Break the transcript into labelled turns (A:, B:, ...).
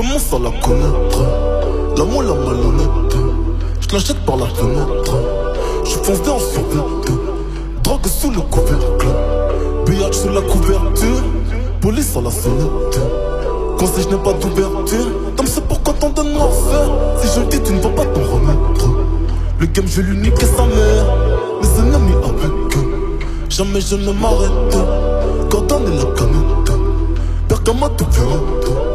A: commence à la connaître. L'amour la malhonnête, je l'achète par la fenêtre. Je fonce en survêt, drogue sous le couvercle, pillage sous la couverture, police à la sonnette. Conseil, je n'ai pas d'ouverture, Tom c'est pourquoi t'en donnes moi faire. Si je le dis tu ne vas pas t'en remettre. Le game je lui niquer sa mère, mes ennemis avec eux. Jamais je ne m'arrête, Gordon et la canette, Bergamo tout violente.